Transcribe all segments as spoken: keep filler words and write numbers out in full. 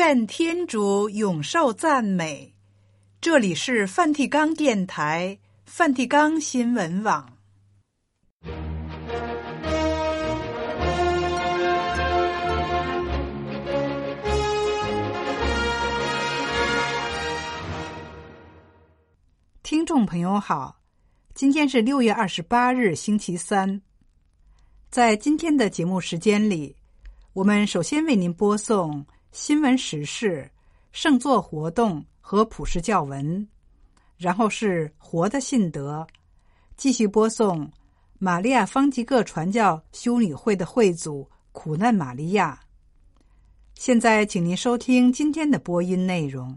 愿天主永受赞美。这里是梵蒂冈电台、梵蒂冈新闻网。听众朋友好，今天是六月二十八日，星期三。在今天的节目时间里，我们首先为您播送新闻时事、圣座活动和普世教文，然后是活的信德，继续播送玛利亚方济各传教修女会的会祖苦难玛利亚。现在请您收听今天的播音内容。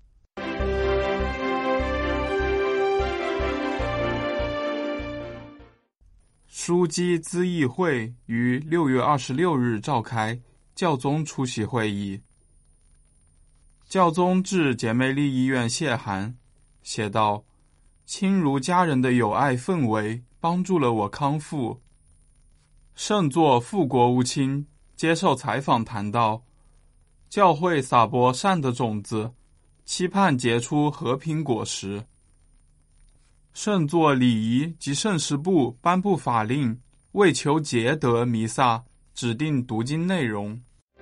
枢机咨议会于六月二十六日召开教宗出席会议。教宗致姐妹利医院谢函，写道：亲如家人的友爱氛围帮助了我康复。圣座副国务卿接受采访谈到，教会撒播善的种子，期盼结出和平果实。圣座礼仪及圣事部颁布法令，为求节德弥撒指定读经内容。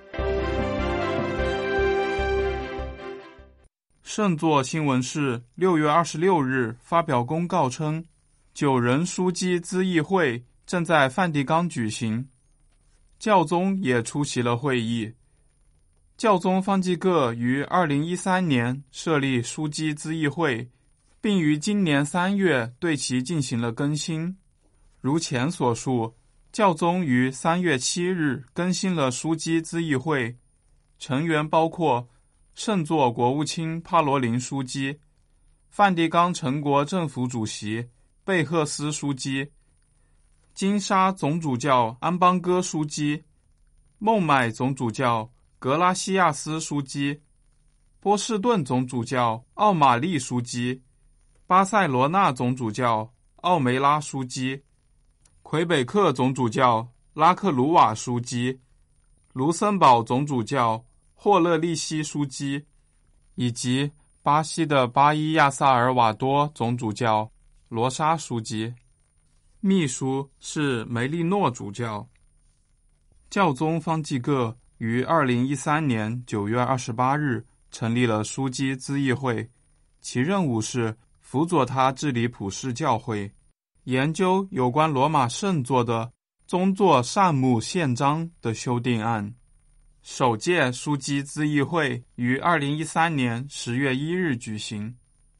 圣座新闻室六月二十六日发表公告称，九人枢机咨议会正在梵蒂冈举行，教宗也出席了会议。教宗方济各于二零一三年设立枢机咨议会，并于今年三月对其进行了更新。如前所述，教宗于三月七日更新了枢机咨议会，成员包括圣座国务卿帕罗林枢机、梵蒂冈全国政府主席贝赫斯枢机、金沙总主教安邦戈枢机、孟买总主教格拉西亚斯枢机、波士顿总主教奥马利枢机、巴塞罗那总主教奥梅拉枢机、魁北克总主教拉克鲁瓦枢机、卢森堡总主教霍勒利西枢机，以及巴西的巴伊亚萨尔瓦多总主教罗莎枢机。秘书是梅利诺主教。教宗方济各于二零一三年九月二十八日成立了枢机咨议会，其任务是辅佐他治理普世教会，研究有关罗马圣座的宗座善牧宪章的修订案。首届枢机咨议会于二零一三年十月一日举行。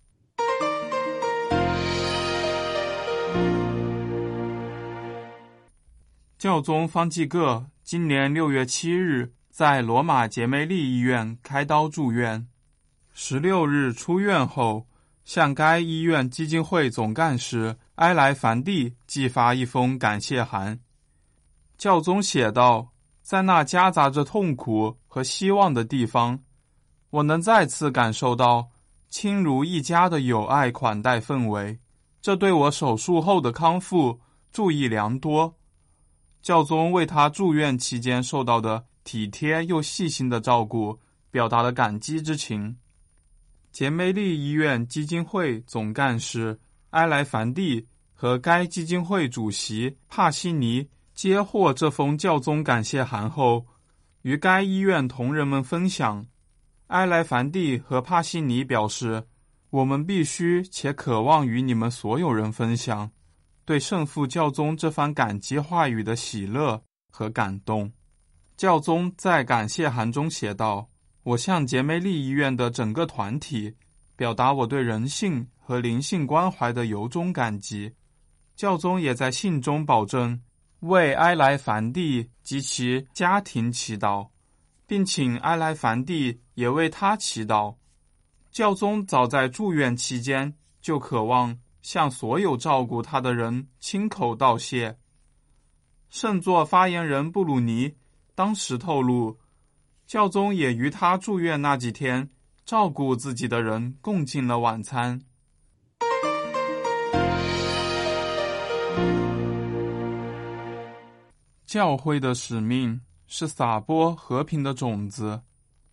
教宗方济各今年六月七日在罗马杰梅利医院开刀住院，十六日出院后，向该医院基金会总干事埃莱凡蒂寄发一封感谢函。教宗写道，在那夹杂着痛苦和希望的地方，我能再次感受到亲如一家的友爱款待氛围，这对我手术后的康复助益良多。教宗为他住院期间受到的体贴又细心的照顾表达了感激之情。杰梅利医院基金会总干事埃莱凡蒂和该基金会主席帕西尼接获这封教宗感谢函后，与该医院同仁们分享。埃莱凡蒂和帕西尼表示，我们必须且渴望与你们所有人分享对圣父教宗这番感激话语的喜乐和感动。教宗在感谢函中写道，我向杰梅利医院的整个团体表达我对人性和灵性关怀的由衷感激。教宗也在信中保证为埃莱凡蒂及其家庭祈祷，并请埃莱凡蒂也为他祈祷。教宗早在住院期间就渴望向所有照顾他的人亲口道谢。圣座发言人布鲁尼当时透露，教宗也于他住院那几天照顾自己的人共进了晚餐。教会的使命是撒播和平的种子，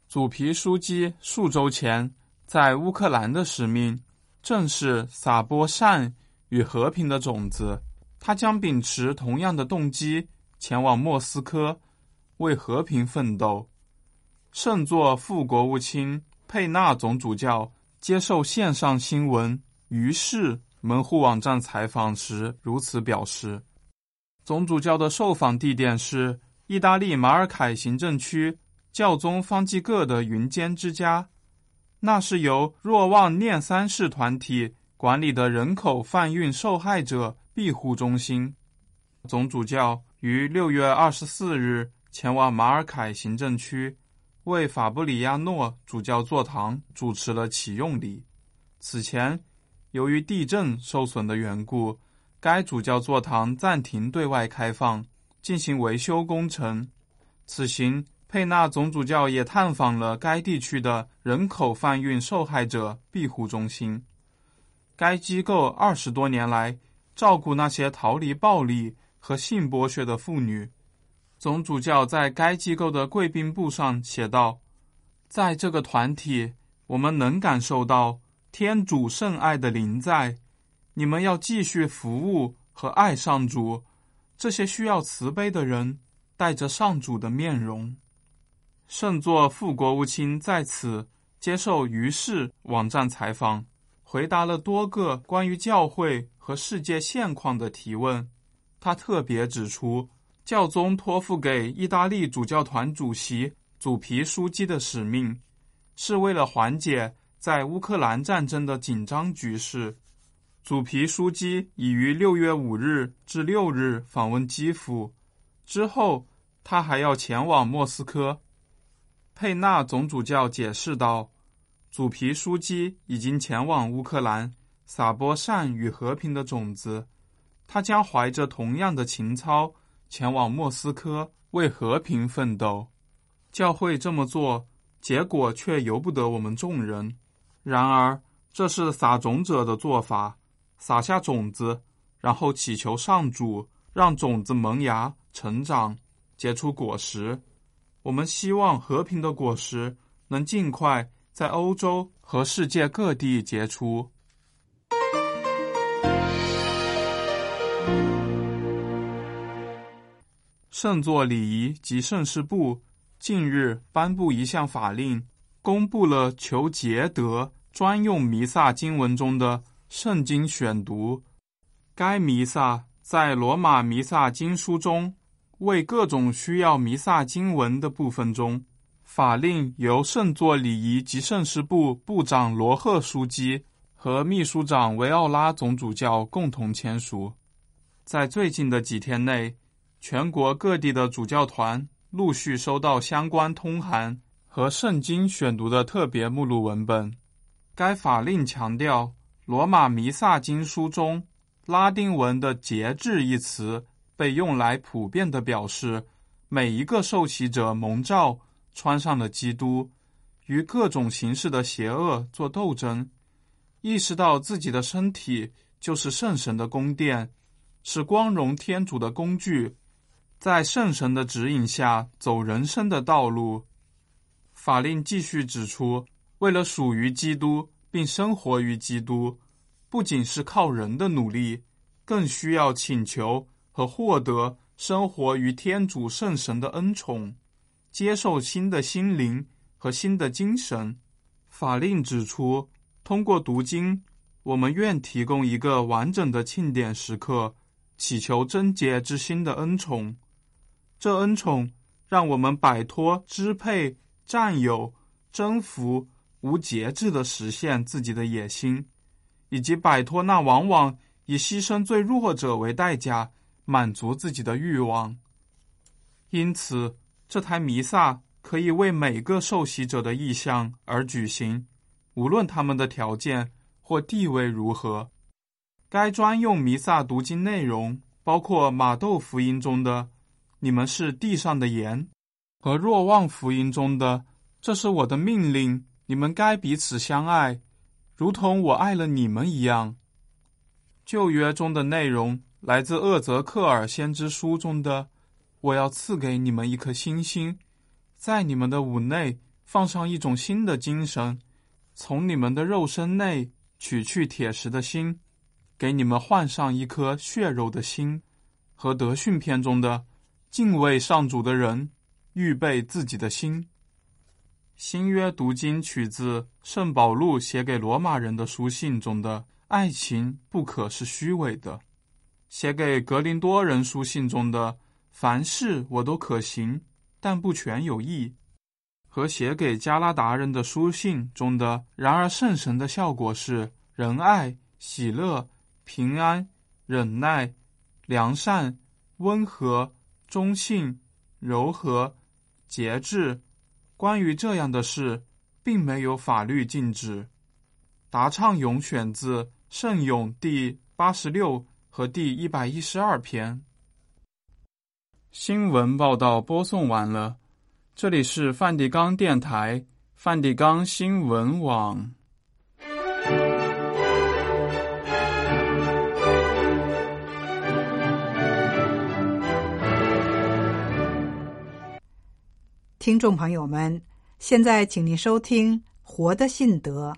祖皮枢机数周前在乌克兰的使命正是撒播善与和平的种子，他将秉持同样的动机前往莫斯科为和平奋斗。圣座副国务卿佩纳总主教接受线上新闻于是门户网站采访时如此表示。总主教的受访地点是意大利马尔凯行政区教宗方济各的云间之家，那是由若望念三世团体管理的人口贩运受害者庇护中心。总主教于六月二十四日前往马尔凯行政区，为法布里亚诺主教座堂主持了启用礼。此前，由于地震受损的缘故，该主教座堂暂停对外开放，进行维修工程。此行，佩纳总主教也探访了该地区的人口贩运受害者庇护中心。该机构二十多年来照顾那些逃离暴力和性剥削的妇女。总主教在该机构的贵宾簿上写道：在这个团体，我们能感受到天主圣爱的临在，你们要继续服务和爱上主，这些需要慈悲的人带着上主的面容。圣座副国务卿在此接受于是网站采访，回答了多个关于教会和世界现况的提问。他特别指出，教宗托付给意大利主教团主席祖皮枢机的使命，是为了缓解在乌克兰战争的紧张局势。祖皮枢机已于六月五日至六日访问基辅，之后他还要前往莫斯科。佩纳总主教解释道，祖皮枢机已经前往乌克兰，撒播善与和平的种子，他将怀着同样的情操前往莫斯科为和平奋斗。教会这么做，结果却由不得我们众人。然而，这是撒种者的做法，撒下种子，然后祈求上主让种子萌芽、成长、结出果实。我们希望和平的果实能尽快在欧洲和世界各地结出。圣座礼仪及圣事部近日颁布一项法令，公布了求节德专用弥撒经文中的圣经选读。该弥撒在罗马弥撒经书中为各种需要弥撒经文的部分中，法令由圣座礼仪及圣事部部长罗赫枢机和秘书长维奥拉总主教共同签署。在最近的几天内，全国各地的主教团陆续收到相关通函和圣经选读的特别目录文本。该法令强调，罗马弥撒经书中拉丁文的节制一词被用来普遍地表示每一个受洗者蒙召穿上了基督，与各种形式的邪恶做斗争，意识到自己的身体就是圣神的宫殿，是光荣天主的工具，在圣神的指引下走人生的道路。法令继续指出，为了属于基督并生活于基督，不仅是靠人的努力，更需要请求和获得生活于天主圣神的恩宠，接受新的心灵和新的精神。法令指出，通过读经，我们愿提供一个完整的庆典时刻，祈求贞洁之心的恩宠。这恩宠让我们摆脱支配、占有、征服、无节制地实现自己的野心，以及摆脱那往往以牺牲最弱者为代价满足自己的欲望。因此，这台弥撒可以为每个受洗者的意向而举行，无论他们的条件或地位如何。该专用弥撒读经内容包括马窦福音中的你们是地上的盐，和若望福音中的这是我的命令，你们该彼此相爱，如同我爱了你们一样。旧约中的内容来自厄泽克尔先知书中的我要赐给你们一颗星星，在你们的五内放上一种新的精神，从你们的肉身内取去铁石的心，给你们换上一颗血肉的心，和德训篇中的敬畏上主的人预备自己的心。新约读经取自圣保禄写给罗马人的书信中的爱情不可是虚伪的，写给格林多人书信中的凡事我都可行，但不全有益，和写给加拉达人的书信中的然而圣神的效果是仁爱、喜乐、平安、忍耐、良善、温和、忠信、柔和、节制。关于这样的事，并没有法律禁止。答唱咏选自圣咏第八十六和第一百一十二篇。新闻报道播送完了，这里是梵蒂冈电台梵蒂冈新闻网。 听众朋友们，现在请您收听《活的信德》。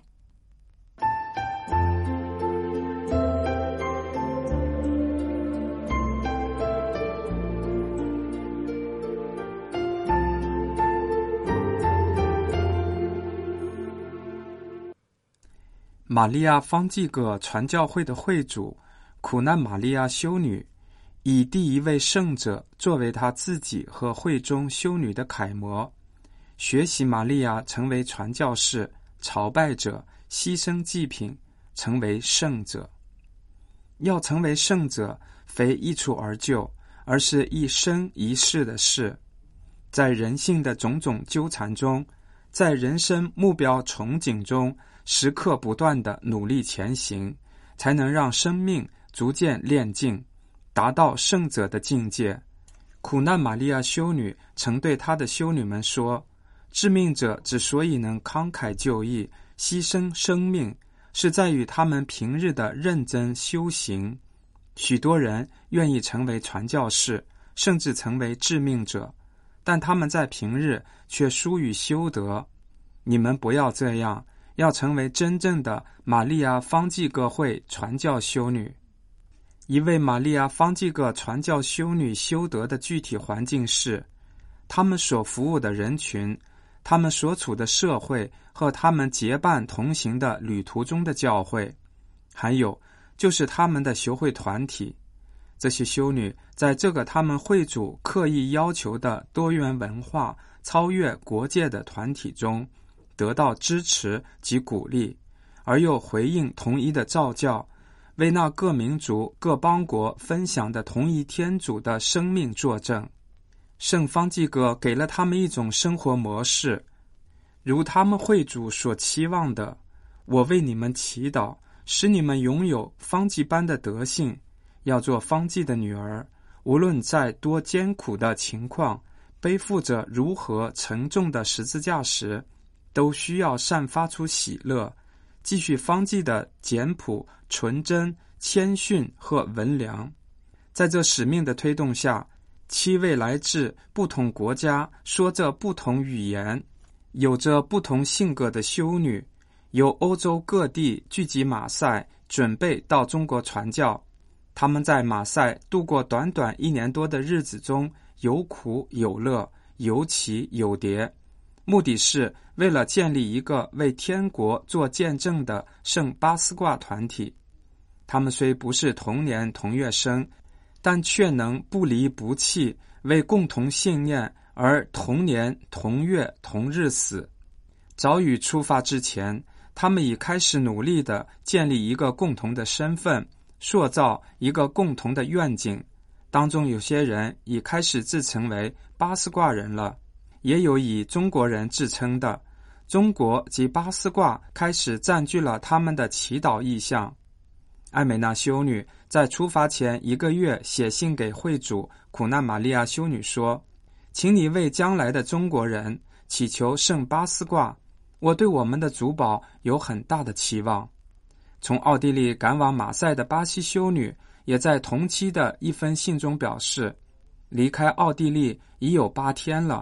玛利亚方济各传教会的会主苦难玛利亚修女，以第一位圣者作为他自己和会中修女的楷模，学习玛利亚成为传教士、朝拜者、牺牲祭品，成为圣者。要成为圣者，非一蹴而就，而是一生一世的事。在人性的种种纠缠中，在人生目标憧憬中，时刻不断地努力前行，才能让生命逐渐炼净，达到圣者的境界。苦难玛利亚修女曾对她的修女们说，致命者之所以能慷慨就义、牺牲生命，是在于他们平日的认真修行。许多人愿意成为传教士，甚至成为致命者，但他们在平日却疏于修德。你们不要这样，要成为真正的玛利亚方济各会传教修女。一位玛利亚方济各传教修女修德的具体环境是，他们所服务的人群，他们所处的社会和他们结伴同行的旅途中的教会，还有就是他们的修会团体。这些修女在这个他们会主刻意要求的多元文化、超越国界的团体中得到支持及鼓励，而又回应同一的召教，为那各民族各邦国分享的同一天主的生命作证。圣方济各给了他们一种生活模式，如他们会主所期望的，我为你们祈祷，使你们拥有方济般的德性，要做方济的女儿，无论在多艰苦的情况，背负着如何沉重的十字架时，都需要散发出喜乐，继续方济的简朴、纯真、谦逊和文良。在这使命的推动下，七位来自不同国家、说着不同语言、有着不同性格的修女，由欧洲各地聚集马赛，准备到中国传教。他们在马赛度过短短一年多的日子中，有苦有乐，有起有跌，目的是为了建立一个为天国做见证的圣巴斯挂团体。他们虽不是同年同月生，但却能不离不弃，为共同信念而同年同月同日死。早于出发之前，他们已开始努力地建立一个共同的身份，塑造一个共同的愿景。当中有些人已开始自称为巴斯挂人了，也有以中国人自称的。中国及巴斯挂开始占据了他们的祈祷意向。艾美娜修女在出发前一个月写信给会主苦难玛利亚修女说，请你为将来的中国人祈求圣巴斯挂，我对我们的主保有很大的期望。从奥地利赶往马赛的巴西修女也在同期的一封信中表示，离开奥地利已有八天了，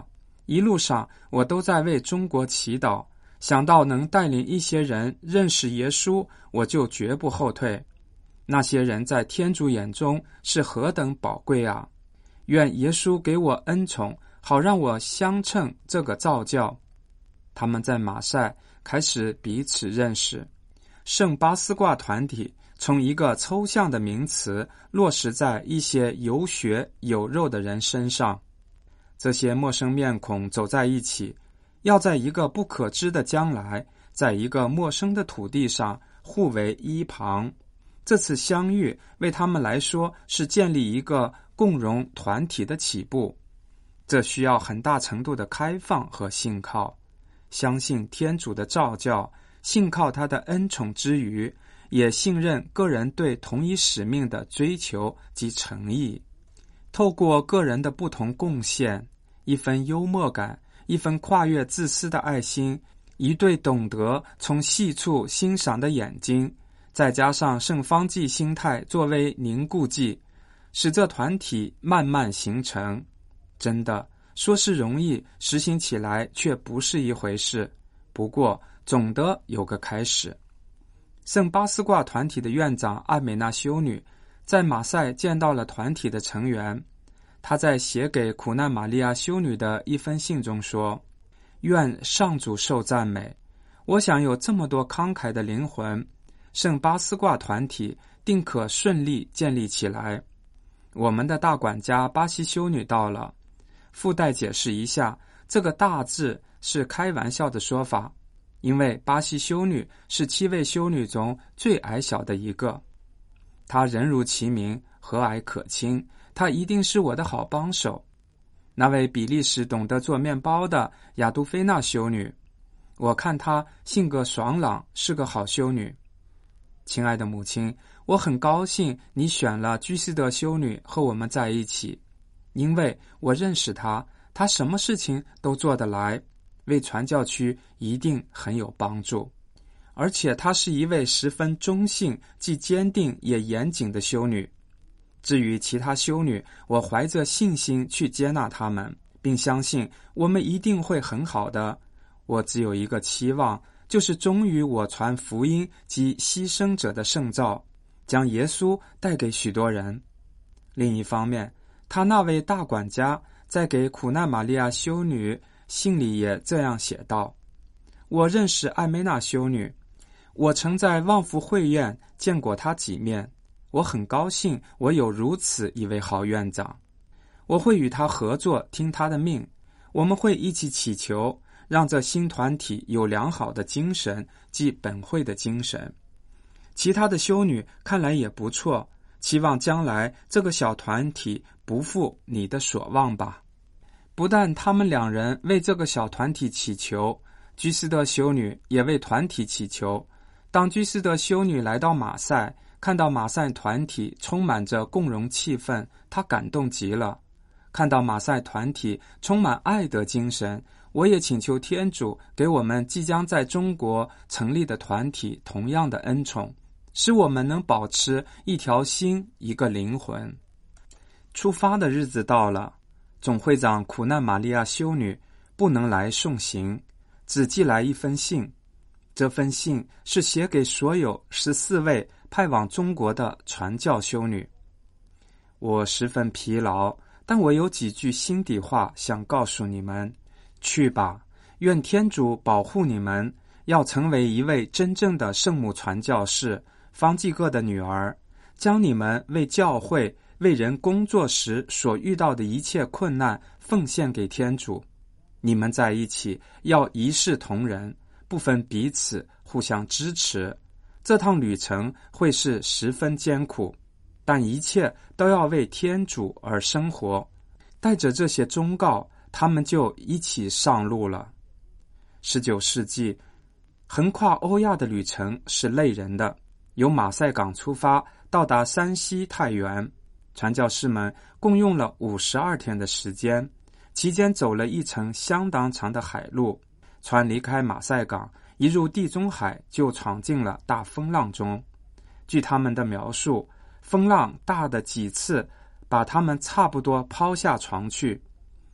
一路上我都在为中国祈祷，想到能带领一些人认识耶稣，我就绝不后退。那些人在天主眼中是何等宝贵啊！愿耶稣给我恩宠，好让我相称这个造教。他们在马赛开始彼此认识。圣巴斯挂团体从一个抽象的名词落实在一些有血有肉的人身上。这些陌生面孔走在一起，要在一个不可知的将来，在一个陌生的土地上互为依旁。这次相遇为他们来说是建立一个共荣团体的起步，这需要很大程度的开放和信靠，相信天主的召教，信靠他的恩宠之余，也信任个人对同一使命的追求及诚意。透过个人的不同贡献，一分幽默感，一分跨越自私的爱心，一对懂得从细处欣赏的眼睛，再加上圣方济心态作为凝固剂，使这团体慢慢形成。真的，说是容易，实行起来却不是一回事。不过，总的有个开始。圣巴斯挂团体的院长艾美娜修女在马赛见到了团体的成员。她在写给苦难玛利亚修女的一封信中说：愿上主受赞美，我想有这么多慷慨的灵魂，圣巴斯挂团体定可顺利建立起来。我们的大管家巴西修女到了。附带解释一下，这个大字是开玩笑的说法，因为巴西修女是七位修女中最矮小的一个。她人如其名，和蔼可亲，她一定是我的好帮手。那位比利时懂得做面包的亚杜菲娜修女，我看她性格爽朗，是个好修女。亲爱的母亲，我很高兴你选了居士德修女和我们在一起，因为我认识她，她什么事情都做得来，为传教区一定很有帮助。而且她是一位十分忠信、既坚定也严谨的修女。至于其他修女，我怀着信心去接纳她们，并相信我们一定会很好的。我只有一个期望，就是忠于我传福音及牺牲者的圣召，将耶稣带给许多人。另一方面，他那位大管家在给苦难玛利亚修女信里也这样写道：我认识艾梅娜修女，我曾在旺福会院见过她几面，我很高兴我有如此一位好院长。我会与她合作，听她的命，我们会一起祈求，让这新团体有良好的精神，即本会的精神。其他的修女看来也不错，期望将来这个小团体不负你的所望吧。不但他们两人为这个小团体祈求，居士德修女也为团体祈求。当居士德修女来到马赛，看到马赛团体充满着共荣气氛，她感动极了。看到马赛团体充满爱的精神，我也请求天主给我们即将在中国成立的团体同样的恩宠，使我们能保持一条心，一个灵魂。出发的日子到了，总会长苦难玛利亚修女不能来送行，只寄来一封信。这封信是写给所有十四位派往中国的传教修女。我十分疲劳，但我有几句心底话想告诉你们。去吧，愿天主保护你们，要成为一位真正的圣母传教士，方济各的女儿，将你们为教会、为人工作时所遇到的一切困难奉献给天主。你们在一起要一视同仁，不分彼此，互相支持。这趟旅程会是十分艰苦，但一切都要为天主而生活。带着这些忠告，他们就一起上路了。十九世纪，横跨欧亚的旅程是累人的，由马赛港出发，到达山西太原。传教士们共用了五十二天的时间，期间走了一程相当长的海路。船离开马赛港，一入地中海就闯进了大风浪中。据他们的描述，风浪大的几次把他们差不多抛下床去。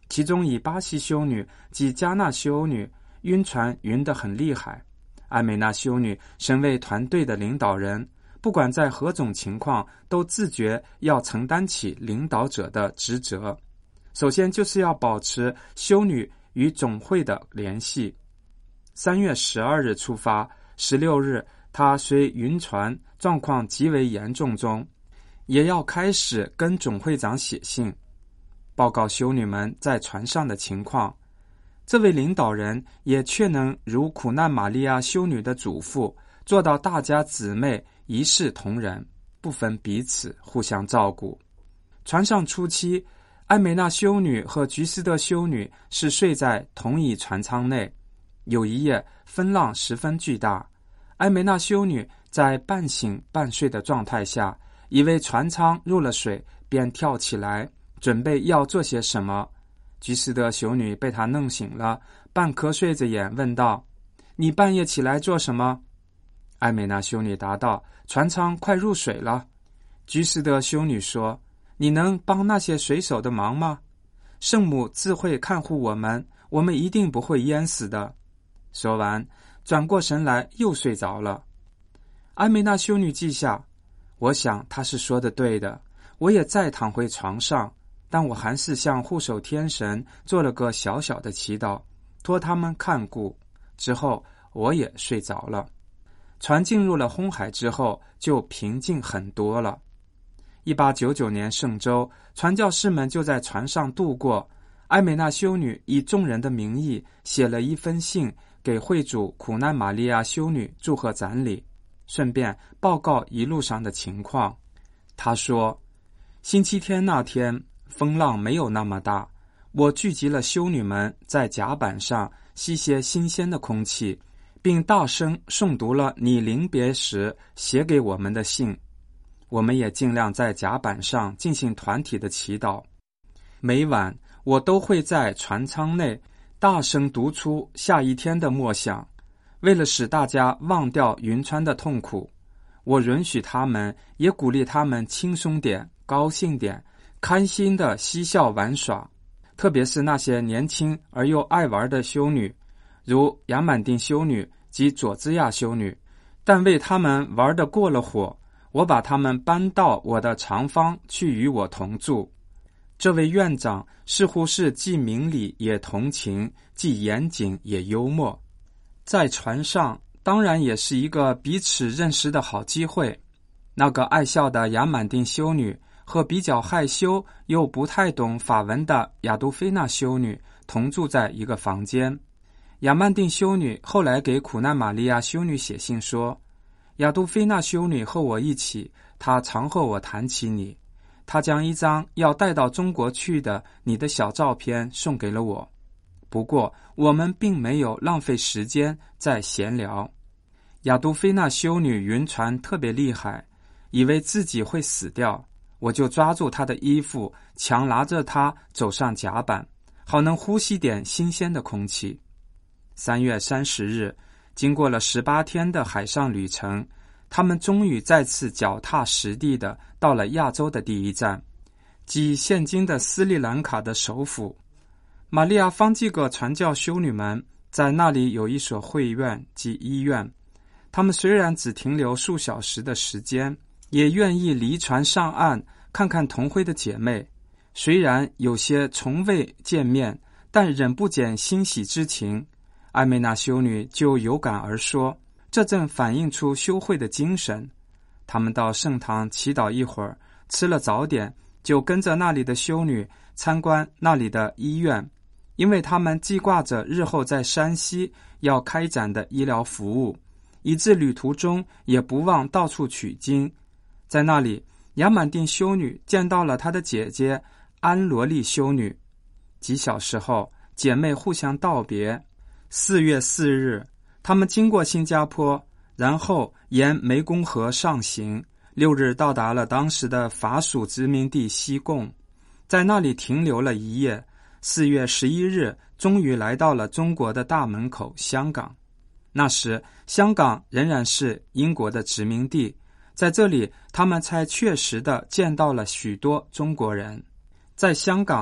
其中以巴西修女及加纳修女晕船晕得很厉害。艾美娜修女身为团队的领导人，不管在何种情况都自觉要承担起领导者的职责。首先就是要保持修女与总会的联系。三月十二日出发，十六日她虽晕船状况极为严重中，也要开始跟总会长写信，报告修女们在船上的情况。这位领导人也确能如苦难玛利亚修女的祖父，做到大家姊妹一视同仁，不分彼此，互相照顾。船上初期，艾美娜修女和菊斯德修女是睡在同一船舱内。有一夜，风浪十分巨大，艾美娜修女在半醒半睡的状态下，以为船舱入了水，便跳起来，准备要做些什么。菊斯德修女被她弄醒了，半瞌睡着眼问道：你半夜起来做什么？艾美娜修女答道：船舱快入水了。菊斯德修女说：你能帮那些水手的忙吗？圣母自会看护我们，我们一定不会淹死的。说完，转过神来又睡着了。艾美娜修女记下：我想她是说的对的，我也再躺回床上，但我还是向护守天神做了个小小的祈祷，托他们看顾。之后我也睡着了。船进入了红海之后，就平静很多了。一八九九年圣周，传教士们就在船上度过。艾美娜修女以众人的名义写了一封信给会主苦难玛利亚修女祝贺展礼，顺便报告一路上的情况。她说：星期天那天风浪没有那么大，我聚集了修女们在甲板上吸些新鲜的空气，并大声诵读了你临别时写给我们的信。我们也尽量在甲板上进行团体的祈祷。每晚我都会在船舱内大声读出下一天的默想，为了使大家忘掉云川的痛苦，我允许他们，也鼓励他们轻松点，高兴点，开心的嬉笑玩耍。特别是那些年轻而又爱玩的修女，如亚满丁修女及佐兹亚修女，但为他们玩得过了火，我把他们搬到我的长方去与我同住。这位院长似乎是既明理也同情，既严谨也幽默。在船上当然也是一个彼此认识的好机会。那个爱笑的亚满丁修女和比较害羞又不太懂法文的亚杜菲娜修女同住在一个房间。亚曼丁修女后来给苦难玛利亚修女写信说：亚杜菲娜修女和我一起，她常和我谈起你，她将一张要带到中国去的你的小照片送给了我。不过我们并没有浪费时间在闲聊。亚杜菲娜修女晕船特别厉害，以为自己会死掉，我就抓住她的衣服，强拉着她走上甲板，好能呼吸点新鲜的空气。三月三十日，经过了十八天的海上旅程，他们终于再次脚踏实地的到了亚洲的第一站，即现今的斯里兰卡的首府。玛利亚方济各传教修女们在那里有一所会院及医院，他们虽然只停留数小时的时间，也愿意离船上岸看看同会的姐妹。虽然有些从未见面，但忍不减欣喜之情。艾美娜修女就有感而说，这正反映出修会的精神。他们到圣堂祈祷一会儿，吃了早点，就跟着那里的修女参观那里的医院，因为他们记挂着日后在山西要开展的医疗服务，以致旅途中也不忘到处取经。在那里，亚满丁修女见到了她的姐姐安罗利修女。几小时后，姐妹互相道别。四月四日，他们经过新加坡，然后沿湄公河上行，六日到达了当时的法属殖民地西贡，在那里停留了一夜。四月十一日，终于来到了中国的大门口香港。那时香港仍然是英国的殖民地，在这里他们才确实地见到了许多中国人。在香港，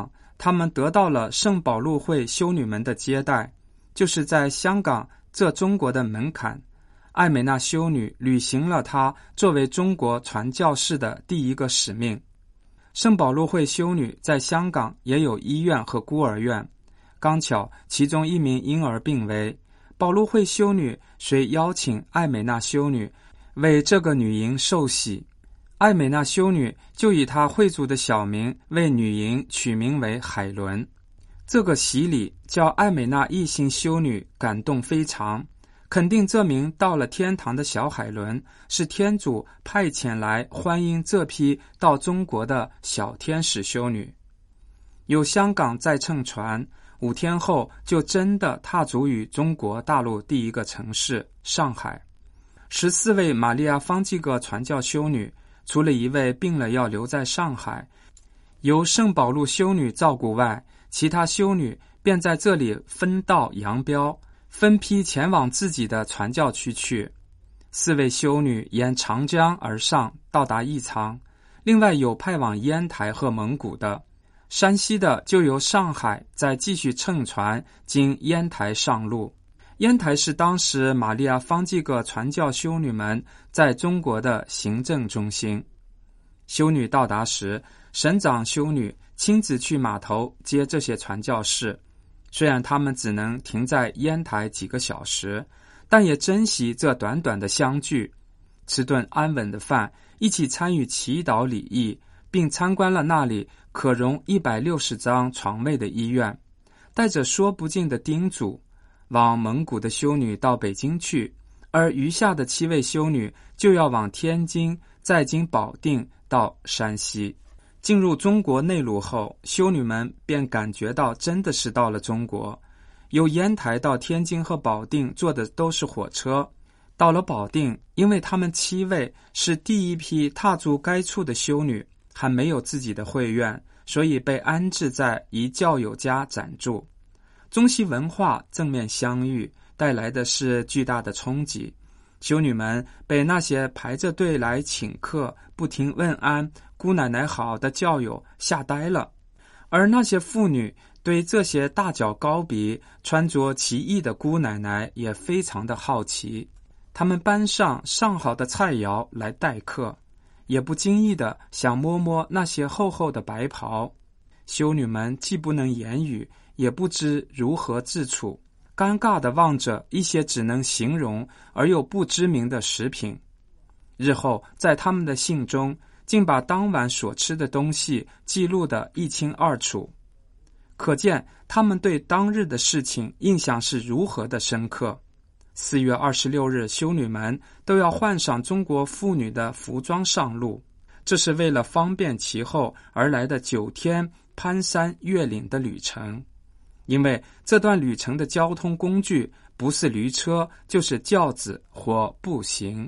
他们得到了圣保禄会修女们的接待，就是在香港这中国的门槛，艾美娜修女履行了她作为中国传教士的第一个使命。圣保禄会修女在香港也有医院和孤儿院，刚巧其中一名婴儿病危，保禄会修女遂邀请艾美娜修女为这个女婴受洗。艾美娜修女就以她会族的小名为女婴取名为海伦。这个洗礼叫艾美娜一心修女感动非常，肯定这名到了天堂的小海伦是天主派遣来欢迎这批到中国的小天使修女。有香港在乘船，五天后就真的踏足于中国大陆第一个城市上海。十四位玛利亚方济各传教修女，除了一位病了要留在上海，由圣保禄修女照顾外，其他修女便在这里分道扬镳，分批前往自己的传教区去。四位修女沿长江而上，到达义仓，另外有派往烟台和蒙古的，山西的就由上海再继续乘船经烟台上路。烟台是当时玛利亚方济各传教修女们在中国的行政中心。修女到达时，省长修女亲自去码头接这些传教士，虽然他们只能停在烟台几个小时，但也珍惜这短短的相聚，吃顿安稳的饭，一起参与祈祷礼仪，并参观了那里可容一百六十张床位的医院，带着说不尽的叮嘱，往蒙古的修女到北京去，而余下的七位修女就要往天津，再经保定到山西。进入中国内陆后，修女们便感觉到真的是到了中国。由烟台到天津和保定坐的都是火车。到了保定，因为他们七位是第一批踏足该处的修女，还没有自己的会院，所以被安置在一教友家暂住。中西文化正面相遇，带来的是巨大的冲击。修女们被那些排着队来请客、不停问安、姑奶奶好的教友吓呆了，而那些妇女对这些大脚高鼻、穿着奇异的姑奶奶也非常的好奇。他们搬上上好的菜肴来待客，也不经意的想摸摸那些厚厚的白袍。修女们既不能言语，也不知如何自处，尴尬地望着一些只能形容而又不知名的食品。日后在他们的信中，竟把当晚所吃的东西记录得一清二楚，可见他们对当日的事情印象是如何的深刻。四月二十六日，修女们都要换上中国妇女的服装上路，这是为了方便其后而来的九天攀山越岭的旅程。因为这段旅程的交通工具不是驴车，就是轿子或步行。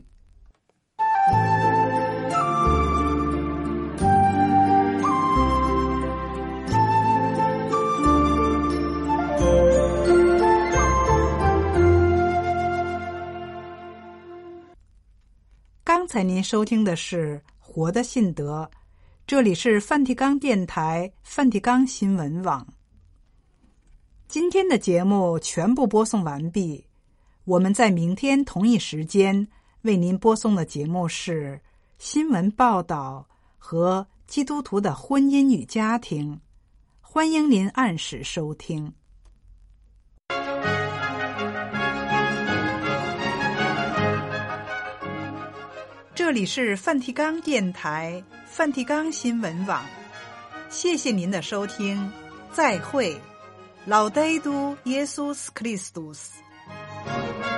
刚才您收听的是《活的信德》，这里是梵蒂冈电台梵蒂冈新闻网。今天的节目全部播送完毕，我们在明天同一时间为您播送的节目是新闻报道和基督徒的婚姻与家庭，欢迎您按时收听。这里是梵蒂冈电台梵蒂冈新闻网，谢谢您的收听，再会。Laudetur Jesus Christus。